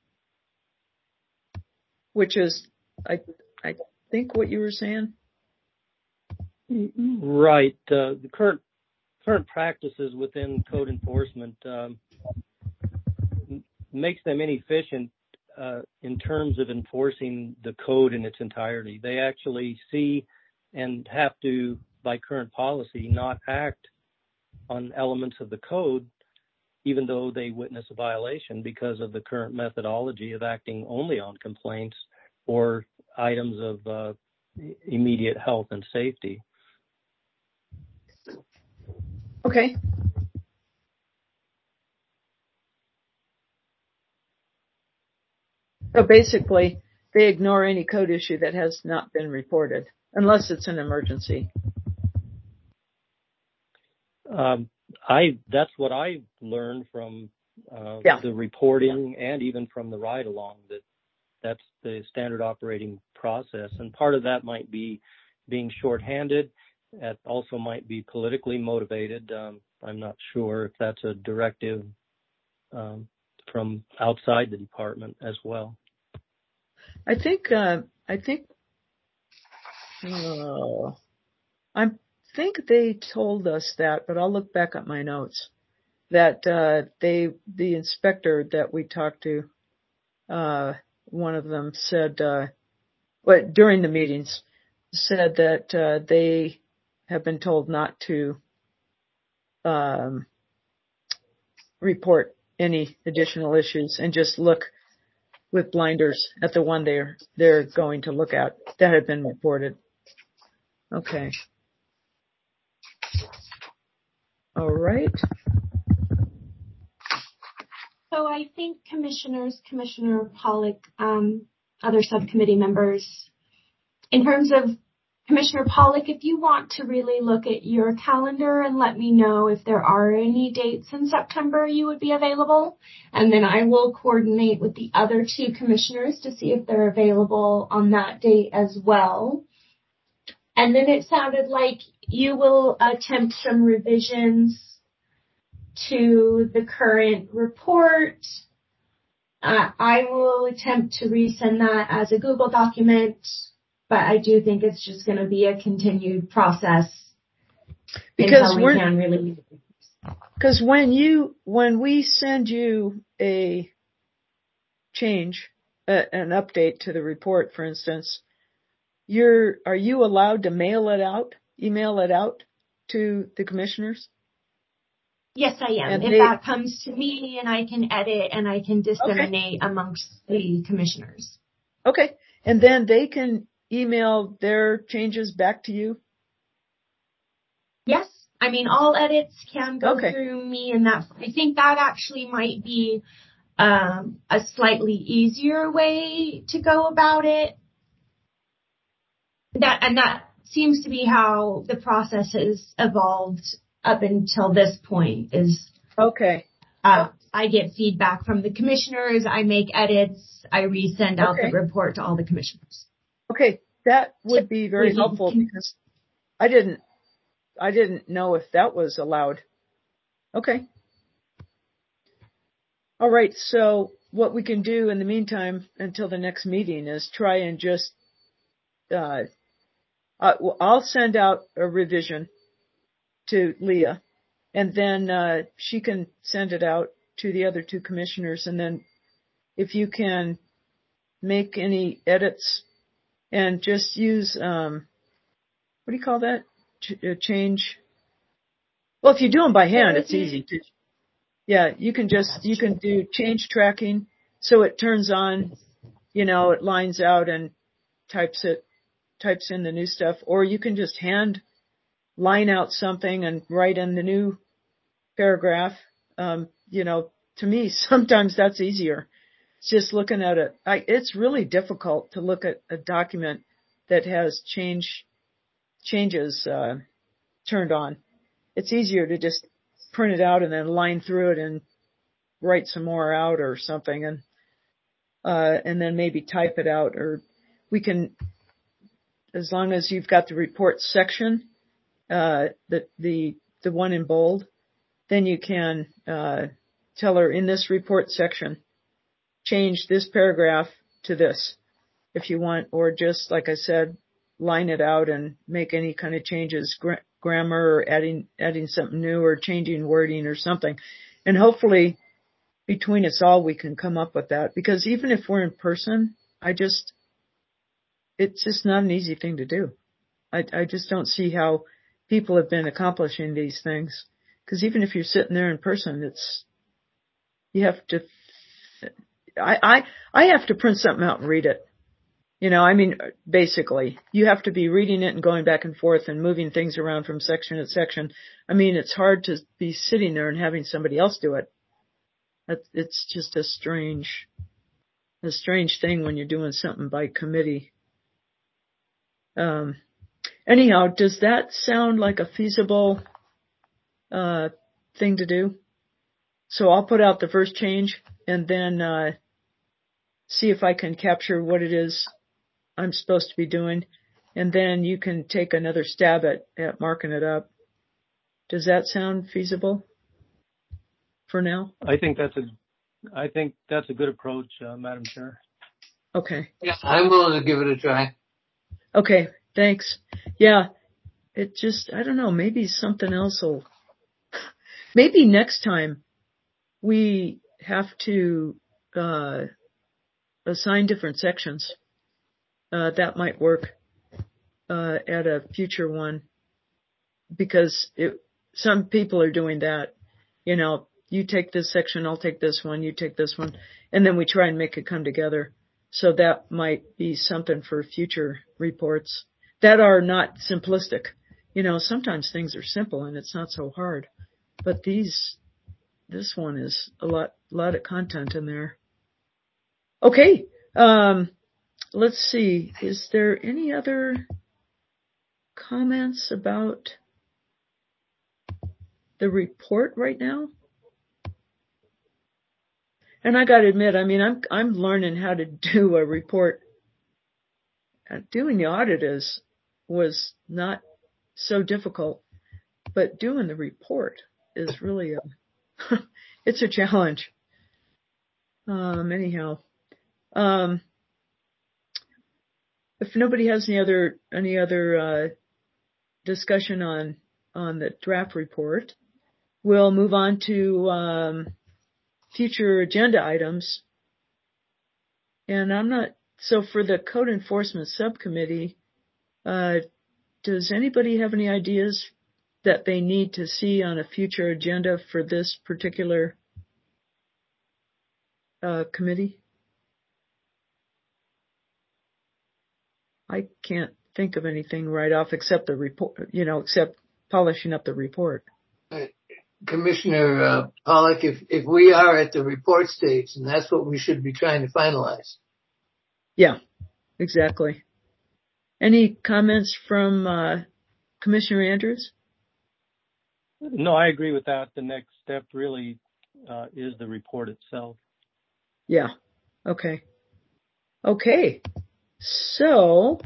which is, I think, what you were saying. Right. The current practices within code enforcement makes them inefficient in terms of enforcing the code in its entirety. They actually see and have to, by current policy, not act on elements of the code, even though they witness a violation, because of the current methodology of acting only on complaints or items of immediate health and safety. Okay. So basically, they ignore any code issue that has not been reported, unless it's an emergency. That's what I learned from the reporting and even from the ride along, that's the standard operating process. And part of that might be being shorthanded. That also might be politically motivated. I'm not sure if that's a directive from outside the department as well. I think they told us that, but I'll look back at my notes, that the inspector that we talked to, one of them said, during the meetings, said that they have been told not to report any additional issues and just look with blinders at the one they're going to look at that had been reported. Okay. All right. So I think Commissioner Pollock, other subcommittee members, in terms of Commissioner Pollock, if you want to really look at your calendar and let me know if there are any dates in September you would be available, and then I will coordinate with the other two commissioners to see if they're available on that date as well. And then it sounded like you will attempt some revisions to the current report. I will attempt to resend that as a Google document, but I do think it's just going to be a continued process because we can really. Because when we send you a change, an update to the report, for instance, are you allowed to email it out to the commissioners? Yes, I am. If that comes to me and I can edit and I can disseminate amongst the commissioners. Okay. And then they can email their changes back to you? Yes. I mean, all edits can go Okay. through me, and I think that actually might be a slightly easier way to go about it. That seems to be how the process has evolved up until this point. Okay. I get feedback from the commissioners, I make edits, I resend out the report to all the commissioners. Okay, that would be very helpful because I didn't know if that was allowed. Okay. All right, so what we can do in the meantime until the next meeting is try and just, I'll send out a revision to Leah, and then she can send it out to the other two commissioners, and then if you can make any edits and just use, what do you call that? Change. Well, if you do them by hand, it's easy. Yeah, you can do change tracking so it turns on, it lines out and types in the new stuff, or you can just hand line out something and write in the new paragraph. To me, sometimes that's easier. It's just looking at it. It's really difficult to look at a document that has changes turned on. It's easier to just print it out and then line through it and write some more out or something, and then maybe type it out. Or we can, as long as you've got the report section, the one in bold, then you can tell her in this report section, change this paragraph to this if you want, or just like I said, line it out and make any kind of changes, grammar, or adding something new, or changing wording or something. And hopefully between us all we can come up with that, because even if we're in person, it's just not an easy thing to do. I just don't see how people have been accomplishing these things, because even if you're sitting there in person, you have to, I have to print something out and read it. Basically, you have to be reading it and going back and forth and moving things around from section to section. It's hard to be sitting there and having somebody else do it. It's just a strange thing when you're doing something by committee. Anyhow, does that sound like a feasible thing to do? So I'll put out the first change and then see if I can capture what it is I'm supposed to be doing, and then you can take another stab at marking it up. Does that sound feasible for now? I think that's a good approach, Madam Chair. Okay. Yeah, I'm willing to give it a try. Okay, thanks. Yeah, it just, I don't know, maybe something else maybe next time we have to assign different sections. That might work at a future one, because some people are doing that. You take this section, I'll take this one, you take this one, and then we try and make it come together. So that might be something for future reports that are not simplistic. Sometimes things are simple and it's not so hard, but this one is a lot of content in there. Okay. Let's see. Is there any other comments about the report right now? And I got to admit, I'm learning how to do a report. Doing the audit was not so difficult, but doing the report is really it's a challenge. Anyhow, if nobody has any other discussion on the draft report, we'll move on to future agenda items. And so for the Code Enforcement Subcommittee, does anybody have any ideas that they need to see on a future agenda for this particular committee? I can't think of anything right off except the report, except polishing up the report. Commissioner Pollock, if we are at the report stage, and that's what we should be trying to finalize. Yeah, exactly. Any comments from Commissioner Andrews? No, I agree with that. The next step really is the report itself. Yeah. Okay. So,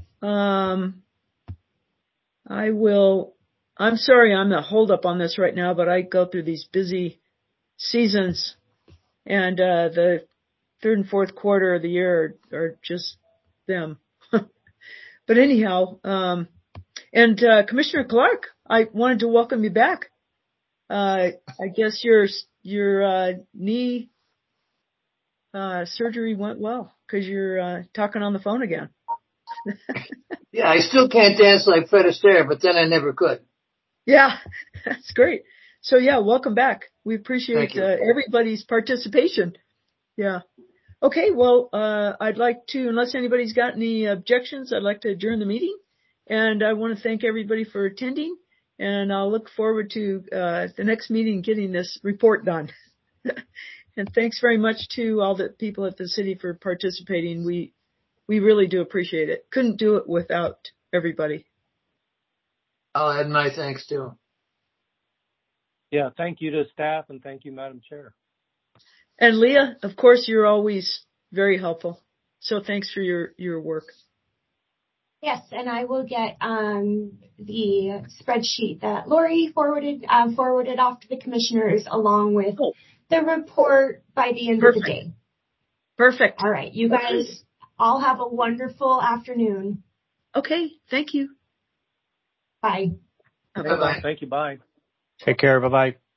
I'm sorry I'm the holdup on this right now, but I go through these busy seasons, and the third and fourth quarter of the year are just them. But anyhow, and Commissioner Clark, I wanted to welcome you back. I guess your knee surgery went well because you're talking on the phone again. Yeah, I still can't dance like Fred Astaire, but then I never could. Yeah, that's great. So yeah, welcome back. We appreciate everybody's participation. Yeah. Okay, well, I'd like to, unless anybody's got any objections, I'd like to adjourn the meeting. And I want to thank everybody for attending. And I'll look forward to the next meeting getting this report done. And thanks very much to all the people at the city for participating. We really do appreciate it. Couldn't do it without everybody. I'll add my thanks too. Yeah, thank you to staff and thank you, Madam Chair. And Leah, of course, you're always very helpful. So thanks for your work. Yes, and I will get the spreadsheet that Lori forwarded off to the commissioners along with the report by the end of the day. Perfect. All right, you guys all have a wonderful afternoon. Okay, thank you. Bye. Bye-bye. Thank you. Bye. Take care. Bye-bye.